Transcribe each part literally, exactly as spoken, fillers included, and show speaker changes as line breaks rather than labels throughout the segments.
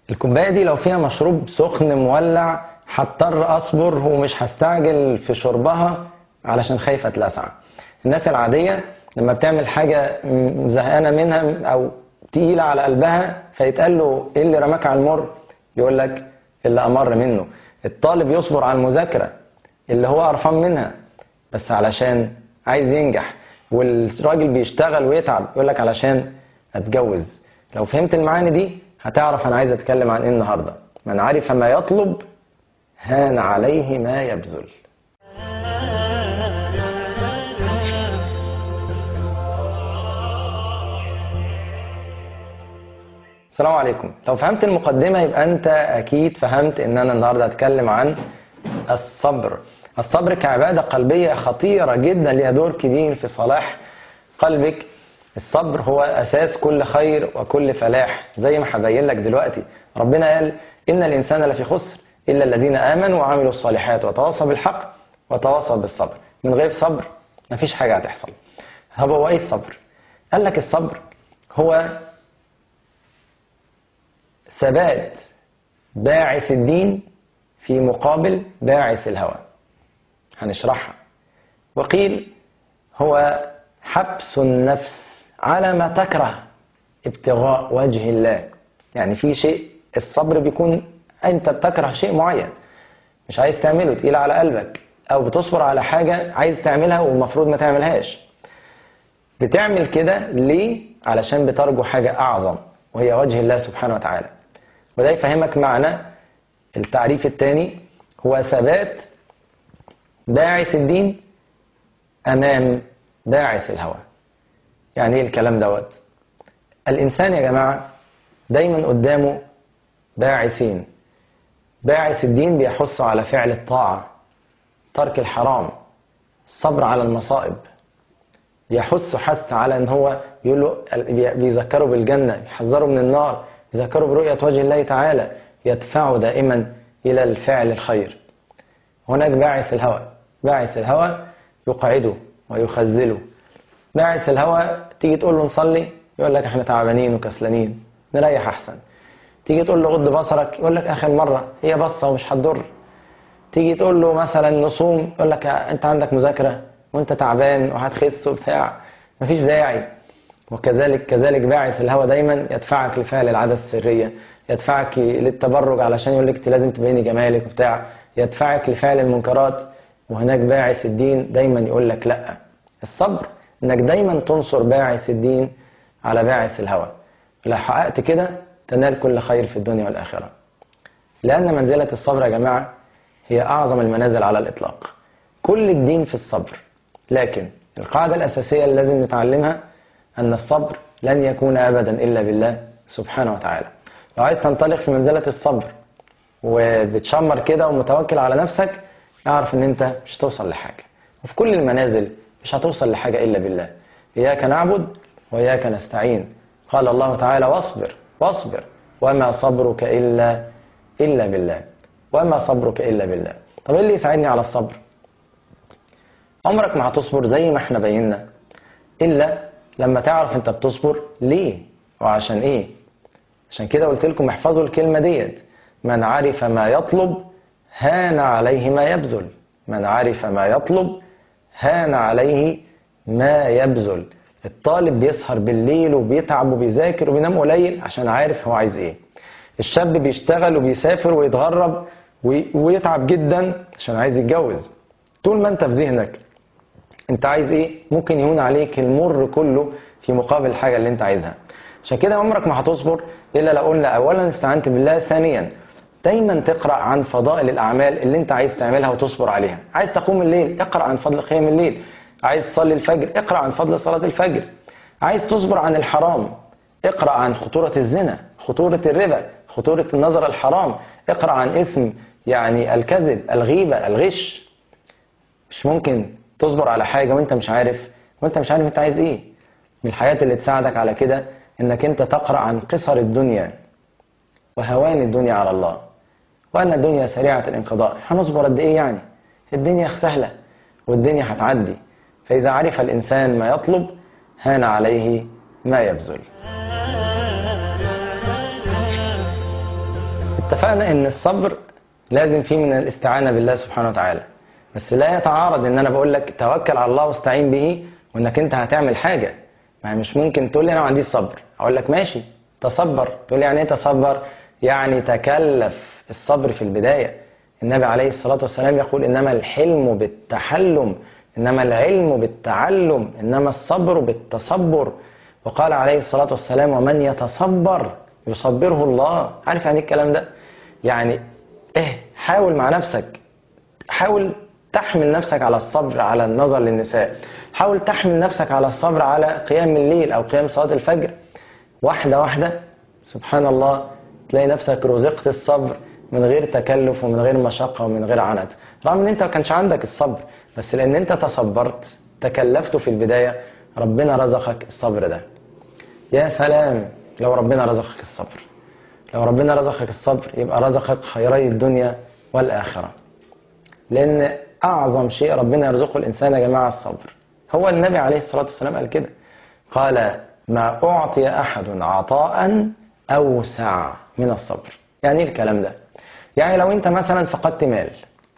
الكوبايه دي لو فيها مشروب سخن مولع هضطر اصبر ومش هستعجل في شربها علشان خايفه اتلسع. الناس العاديه لما بتعمل حاجه زهقانه منها او تقيله على قلبها فيتقال له ايه اللي رماك على المر، يقول لك اللي امر منه. الطالب يصبر على المذاكره اللي هو قرفان منها بس علشان عايز ينجح، والراجل بيشتغل ويتعب يقول لك علشان اتجوز. لو فهمت المعاني دي هتعرف انا عايز اتكلم عن ايه النهارده. من عرف ما يطلب هان عليه ما يبذل. السلام عليكم. لو فهمت المقدمة يبقى انت اكيد فهمت ان انا النهارده هتكلم عن الصبر. الصبر كعبادة قلبية خطيرة جدا ليها دور كبير في صلاح قلبك. الصبر هو اساس كل خير وكل فلاح، زي ما هبين لك دلوقتي. ربنا قال ان الانسان لفي خسر الا الذين امنوا وعملوا الصالحات وتواصوا بالحق وتواصوا بالصبر. من غير صبر مفيش حاجة هتحصل. طب هو ايه الصبر؟ قال لك الصبر هو ثبات باعث الدين في مقابل باعث الهوى. هنشرحها. وقيل هو حبس النفس على ما تكره ابتغاء وجه الله. يعني في شيء الصبر بيكون انت بتكره شيء معين مش عايز تعمله، تقيل على قلبك، او بتصبر على حاجة عايز تعملها والمفروض ما تعملهاش. بتعمل كده ليه؟ علشان بترجو حاجة اعظم وهي وجه الله سبحانه وتعالى. وده يفهمك معنى التعريف الثاني، هو ثبات باعث الدين امام باعث الهوى. يعني ايه الكلام دوت؟ الانسان يا جماعة دايما قدامه باعثين. باعث الدين بيحث على فعل الطاعة، ترك الحرام، الصبر على المصائب. بيحث حث على ان هو يقول له، بيذكره بالجنة، يحذره من النار، يذكره برؤية وجه الله تعالى، يدفعه دائما الى الفعل الخير. هناك باعث الهوى. باعث الهوى يقعده ويخذله. باعث الهوى تيجي تقول له نصلي يقول لك احنا تعبانين وكسلانين نريح احسن. تيجي تقول له غض بصرك يقول لك اخر مرة هي بصة ومش هتضر. تيجي تقول له مثلا نصوم يقول لك انت عندك مذاكرة وانت تعبان وهتخس وبتاع مفيش داعي. وكذلك كذلك باعث الهوى دايما يدفعك لفعل العادة السرية، يدفعك للتبرج علشان يقول لك انت لازم تبيني جمالك وبتاع، يدفعك لفعل المنكرات. وهناك باعث الدين دايما يقول لك لا. الصبر انك دايما تنصر باعث الدين على باعث الهوى. لو حققت كده تنال كل خير في الدنيا والآخرة. لأن منزلة الصبر يا جماعة هي أعظم المنازل على الإطلاق. كل الدين في الصبر، لكن القاعدة الأساسية اللي لازم نتعلمها أن الصبر لن يكون أبدا إلا بالله سبحانه وتعالى. لو عايز تنطلق في منزلة الصبر وبتشمر كده ومتوكل على نفسك، اعرف ان انت مش هتوصل لحاجة. وفي كل المنازل مش هتوصل لحاجة إلا بالله. إياك نعبد وإياك نستعين. قال الله تعالى واصبر واصبر وما صبرك إلا إلا بالله. وما صبرك إلا بالله. طب إيه اللي يساعدني على الصبر؟ عمرك ما هتصبر زي ما احنا بينا إلا لما تعرف انت بتصبر ليه وعشان ايه. عشان كده قلت لكم احفظوا الكلمة ديت، من عرف ما يطلب هان عليه ما يبذل. من عرف ما يطلب هان عليه ما يبذل. الطالب بيسهر بالليل وبيتعب وبيذاكر وبينام قليل عشان عارف هو عايز ايه. الشاب بيشتغل وبيسافر ويتغرب ويتعب جدا عشان عايز يتجوز. طول ما انت في ذهنك انت عايز ايه ممكن يهون عليك المر كله في مقابل الحاجة اللي انت عايزها. عشان كده عمرك ما هتصبر الا لو قلنا اولا استعنت بالله، ثانيا دايما تقرأ عن فضائل الأعمال اللي انت عايز تعملها وتصبر عليها. عايز تقوم الليل اقرأ عن فضل قيام الليل. عايز تصلي الفجر اقرأ عن فضل صلاة الفجر. عايز تصبر عن الحرام اقرأ عن خطورة الزنا، خطورة الربا، خطورة النظر الحرام. اقرأ عن اسم يعني الكذب، الغيبة، الغش. مش ممكن تصبر على حاجة وانت مش عارف وانت مش عارف انت عايز ايه. من الحياة اللي تساعدك على كده انك انت تقرأ عن قصر الدنيا وهوان الدنيا على الله، وأن الدنيا سريعة الانقضاء. هنصبر قد إيه يعني؟ الدنيا سهلة والدنيا هتعدي. فإذا عرف الإنسان ما يطلب هان عليه ما يبذل. اتفقنا ان الصبر لازم فيه من الاستعانة بالله سبحانه وتعالى، بس لا يتعارض ان انا بقول لك توكل على الله واستعين به وانك انت هتعمل حاجة. ما مش ممكن تقول لي انا ما عنديش صبر، اقول لك ماشي تصبر. تقول لي يعني ايه تصبر؟ يعني تكلف الصبر في البداية. النبي عليه الصلاة والسلام يقول انما الحلم بالتحلم، انما العلم بالتعلم، انما الصبر بالتصبر. وقال عليه الصلاة والسلام ومن يتصبر يصبره الله. عارف يعني الكلام ده؟ يعني ايه، حاول مع نفسك، حاول تحمل نفسك على الصبر على النظر للنساء، حاول تحمل نفسك على الصبر على قيام الليل أو قيام صلاة الفجر. واحدة واحدة سبحان الله تلاقي نفسك رزقت الصبر من غير تكلف ومن غير مشقة ومن غير عنت، رغم ان انت ما كانش عندك الصبر، بس لان انت تصبرت تكلفته في البداية ربنا رزقك الصبر ده. يا سلام لو ربنا رزقك الصبر، لو ربنا رزقك الصبر يبقى رزقك خيري الدنيا والآخرة. لأن أعظم شيء ربنا يرزقه الإنسان يا جماعة الصبر. هو النبي عليه الصلاة والسلام قال كده، قال ما أعطي أحد عطاء أوسع من الصبر. يعني إيه الكلام ده؟ يعني لو أنت مثلا فقدت مال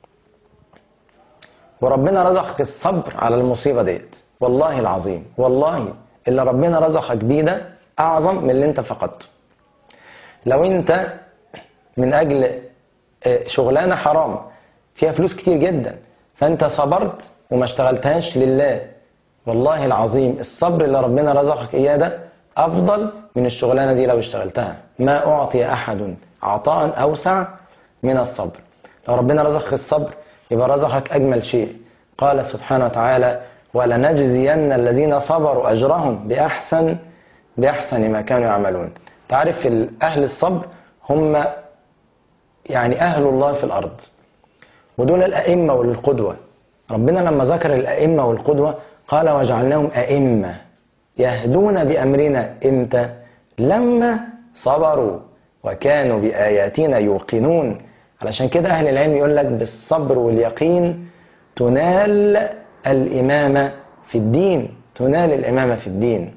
وربنا رزقك الصبر على المصيبة ديت، والله العظيم والله اللي ربنا رزقك بيه ده أعظم من اللي أنت فقدته. لو أنت من أجل شغلانة حرام فيها فلوس كتير جدا فأنت صبرت وما اشتغلتهاش لله، والله العظيم الصبر اللي ربنا رزقك إياه ده أفضل من الشغلانة دي لو اشتغلتها. ما أعطي أحد عطاء أوسع من الصبر. لو ربنا رزقك الصبر يبقى رزقك أجمل شيء. قال سبحانه وتعالى ولنجزين الذين صبروا أجرهم بأحسن بأحسن ما كانوا يعملون. تعرف أهل الصبر هم يعني أهل الله في الأرض، ودول الأئمة والقدوة. ربنا لما ذكر الأئمة والقدوة قال وجعلناهم أئمة يهدون بأمرنا إمتى؟ لما صبروا وكانوا بآياتنا يوقنون. علشان كده أهل العلم يقول لك بالصبر واليقين تنال الإمامة في الدين، تنال الإمامة في الدين.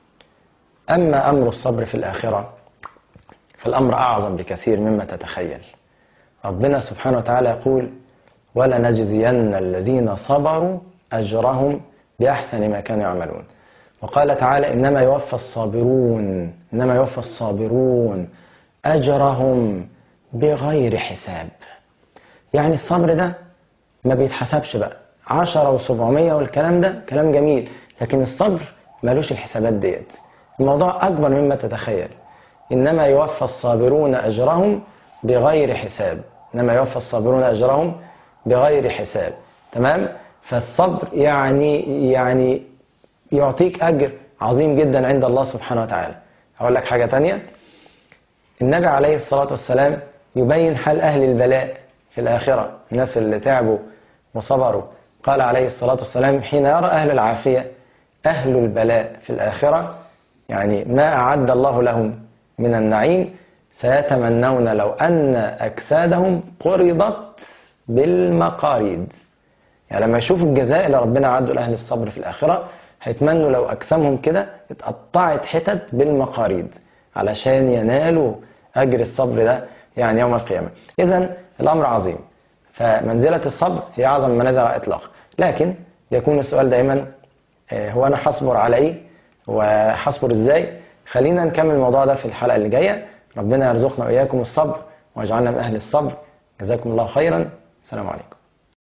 أما أمر الصبر في الآخرة فالأمر أعظم بكثير مما تتخيل. ربنا سبحانه وتعالى يقول ولنجزين الذين صبروا أجرهم بأحسن ما كانوا يعملون. وقال تعالى إنما يوفى الصابرون إنما يوفى الصابرون أجرهم بغير حساب. يعني الصبر ده ما بيتحسبش بقى عشرة وسبعمية والكلام ده كلام جميل، لكن الصبر مالوش الحسابات ديت. الموضوع أكبر مما تتخيل. إنما يوفى الصابرون أجرهم بغير حساب، إنما يوفى الصابرون أجرهم بغير حساب. تمام؟ فالصبر يعني يعني يعطيك أجر عظيم جدا عند الله سبحانه وتعالى. أقول لك حاجة تانية، النبي عليه الصلاة والسلام يبين حال أهل البلاء في الآخرة، الناس اللي تعبوا وصبروا. قال عليه الصلاة والسلام حين يرى أهل العافية أهل البلاء في الآخرة يعني ما أعد الله لهم من النعيم سيتمنون لو أن أجسادهم قرضت بالمقاريد. يعني لما يشوفوا الجزاء اللي ربنا عده لأهل الصبر في الآخرة هيتمنوا لو أجسامهم كده اتقطعت حتت بالمقاريد علشان ينالوا أجر الصبر ده يعني يوم القيامة. إذن الأمر عظيم، فمنزلة الصبر هي أعظم منازل على الإطلاق. لكن يكون السؤال دائما هو أنا حصبر على إيه وحصبر إزاي؟ خلينا نكمل الموضوع ده في الحلقة اللي جاية. ربنا يرزقنا وإياكم الصبر ويجعلنا من أهل الصبر. جزاكم الله خيرا. السلام عليكم.